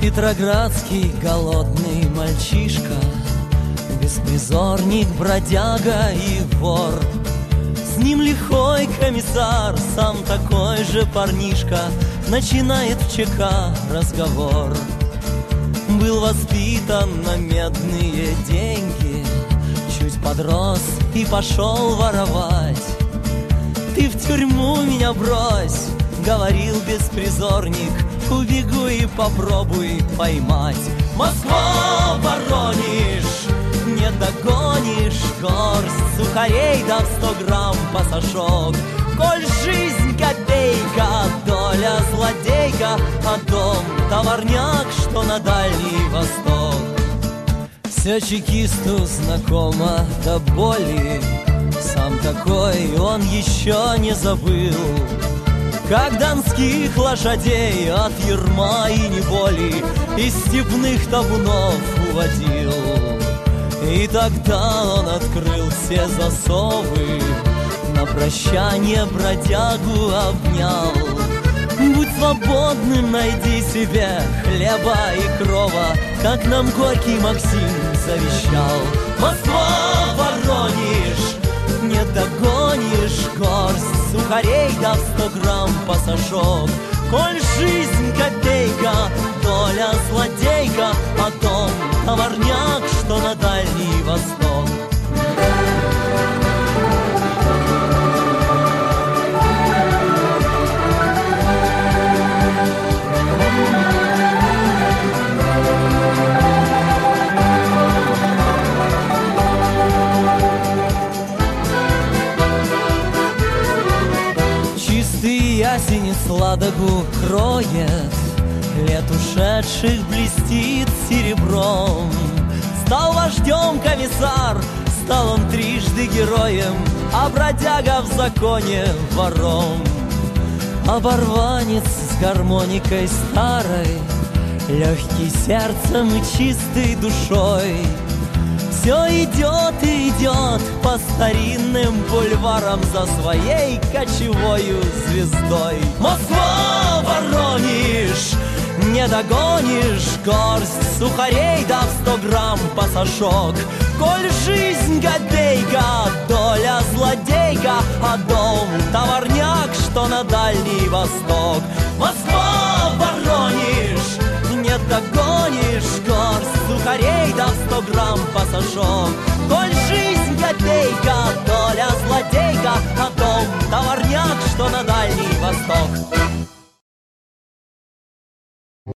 Петроградский голодный мальчишка, беспризорник, бродяга и вор. С ним лихой комиссар, сам такой же парнишка, начинает в ЧК разговор. Был воспитан на медные деньги, чуть подрос и пошел воровать. Ты в тюрьму меня брось, говорил беспризорник, убегу и попробуй поймать. Москва, Воронеж, не догонишь, горсть сухарей да в 100 грамм пасашок. Коль жизнь копейка, доля злодейка, а дом товарняк, что на Дальний Восток. Все чекисту знакомо до боли, сам такой он еще не забыл, как донских лошадей от ярма и неволи из степных табунов уводил. И тогда он открыл все засовы, на прощание бродягу обнял. Будь свободным, найди себе хлеба и крова, как нам Горький Максим завещал. Москва, Воронеж, не догонишь, горсть сухарей да в 100 грамм пасашок. Коль жизнь копейка, доля злодейка, а дом товарняк, что на Дальний Восток. Ясень сладогу кроет, лет ушедших блестит серебром. Стал вождем комиссар, стал он трижды героем, а бродяга в законе вором. Оборванец с гармоникой старой, легкий сердцем и чистой душой, все идет и идет по старинным бульварам за своей кочевою звездой. Москва, Воронеж, не догонишь, горсть сухарей да в 100 грамм пасашок. Коль жизнь копейка, доля злодейка, а дом товарняк, что на Дальний Восток. Москва, Воронеж, не догонишь, горсть сухарей да в 100 грамм пасашок. Коль жизнь копейка, доля злодейка, а дом товарняк, что на Дальний Восток.